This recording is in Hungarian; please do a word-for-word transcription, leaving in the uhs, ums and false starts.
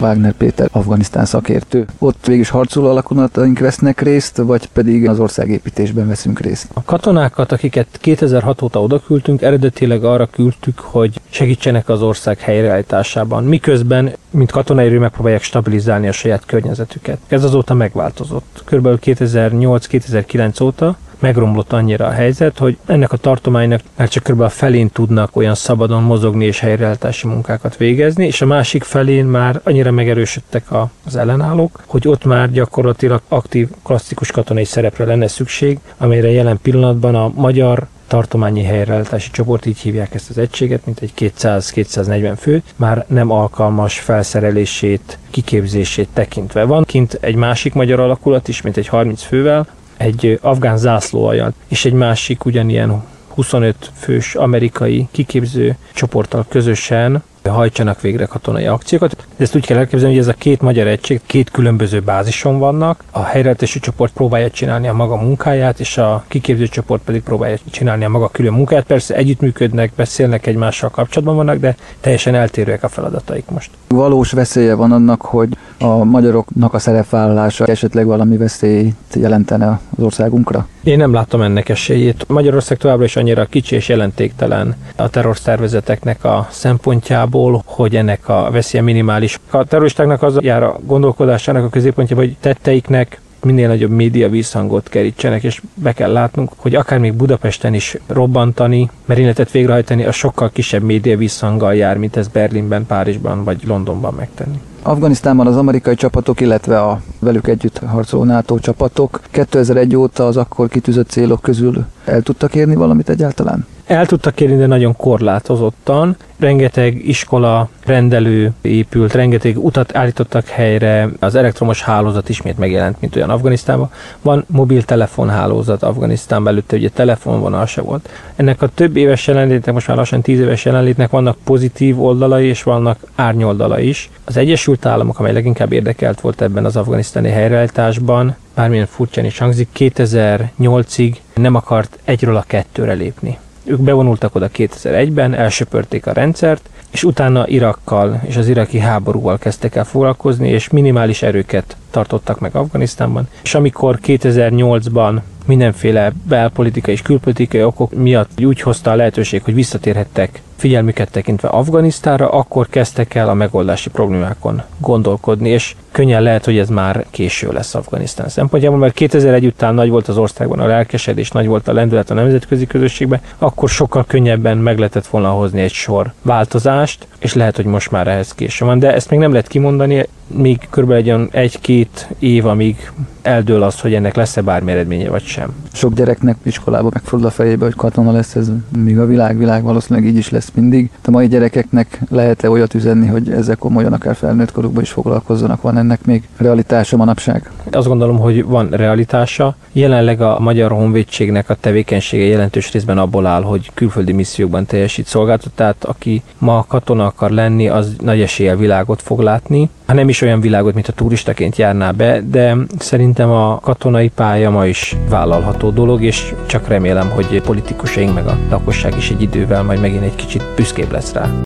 Wagner Péter, Afganisztán szakértő. Ott végig harcoló alakulataink vesznek részt, vagy pedig az országépítésben veszünk részt? A katonákat, akiket kétezer-hat óta oda küldtünk, eredetileg arra küldtük, hogy segítsenek az ország helyreállításában, miközben, mint katonai erő megpróbálják stabilizálni a saját környezetüket. Ez azóta megváltozott. Körülbelül kétezer-nyolc-kétezer-kilenc óta megromlott annyira a helyzet, hogy ennek a tartománynak már csak kb. A felén tudnak olyan szabadon mozogni és helyreállítási munkákat végezni, és a másik felén már annyira megerősödtek az ellenállók, hogy ott már gyakorlatilag aktív, klasszikus katonai szerepre lenne szükség, amelyre jelen pillanatban a magyar tartományi helyreállítási csoport, így hívják ezt az egységet, mint egy kétszáz-kétszáznegyven fő, már nem alkalmas felszerelését, kiképzését tekintve. Van kint egy másik magyar alakulat is, mint egy harminc fővel, egy afgán zászlóaljal, és egy másik ugyanilyen huszonöt fős amerikai kiképző csoporttal közösen hajtsanak végre katonai akciókat. Ezt úgy kell elképzelni, hogy ez a két magyar egység két különböző bázison vannak. A helyreállítási csoport próbálja csinálni a maga munkáját, és a kiképző csoport pedig próbálja csinálni a maga külön munkáját. Persze együttműködnek, beszélnek egymással kapcsolatban vannak, de teljesen eltérőek a feladataik most. Valós veszélye van annak, hogy a magyaroknak a szerepvállalása esetleg valami veszélyt jelentene az országunkra? Én nem látom ennek esélyét. Magyarország továbbra is annyira kicsi és jelentéktelen a terrorszervezeteknek a szempontjából, hogy ennek a veszélye minimális. A terroristáknak az jár a gondolkodásának a középpontjában, hogy tetteiknek minél nagyobb média visszhangot kerítsenek, és be kell látnunk, hogy akár még Budapesten is robbantani, merényletet végrehajtani, a sokkal kisebb média visszhanggal jár, mint ez Berlinben, Párizsban vagy Londonban megtenni. Afganisztánban az amerikai csapatok, illetve a velük együtt harcoló NATO csapatok kétezer-egy óta az akkor kitűzött célok közül el tudtak érni valamit egyáltalán? El tudtak érni, de nagyon korlátozottan. Rengeteg iskola, rendelő épült, rengeteg utat állítottak helyre, az elektromos hálózat ismét megjelent, mint olyan Afganisztánban. Van mobiltelefonhálózat Afganisztánban, előtte ugye telefonvonal se volt. Ennek a több éves jelenlétnek, most már lassan tíz éves jelenlétnek vannak pozitív oldalai, és vannak árnyoldala is. Az Egyesült Államok, amely leginkább érdekelt volt ebben az afganisztáni helyreállításban, bármilyen furcsán is hangzik, kétezer-nyolcig nem akart egyről a kettőre lépni. Ők bevonultak oda kétezer-egyben, elsöpörték a rendszert, és utána Irakkal és az iraki háborúval kezdtek el foglalkozni, és minimális erőket tartottak meg Afganisztánban. És amikor kétezer-nyolcban mindenféle belpolitikai és külpolitikai okok miatt úgy hozta a lehetőség, hogy visszatérhettek figyelmüket tekintve Afganisztánra, akkor kezdtek el a megoldási problémákon gondolkodni, és könnyen lehet, hogy ez már késő lesz Afganisztán szempontjából, mert kétezer-egy után nagy volt az országban a lelkesedés, nagy volt a lendület a nemzetközi közösségben, akkor sokkal könnyebben meg lehetett volna hozni egy sor változást, és lehet, hogy most már ehhez késő van, de ezt még nem lehet kimondani, még körülbelül egy-két év, amíg eldől az, hogy ennek lesz-e bármi eredménye, vagy sem. Sok gyereknek iskolában megfordul a fejébe, hogy katona lesz, ez még a világ, világ valószínűleg így is lesz mindig. A mai gyerekeknek lehet-e olyat üzenni, hogy ezzel komolyan akár felnőtt korukban is foglalkozzanak? Van ennek még realitása manapság? Azt gondolom, hogy van realitása. Jelenleg a Magyar Honvédségnek a tevékenysége jelentős részben abból áll, hogy külföldi missziókban teljesít szolgálatot, tehát aki ma katona akar lenni, az nagy eséllyel világot fog látni. Ha nem is olyan világot, mint a turistaként járná be, de szerintem a katonai pálya ma is vállalható dolog, és csak remélem, hogy politikusaink meg a lakosság is egy idővel majd megint egy kicsit büszkébb lesz rá.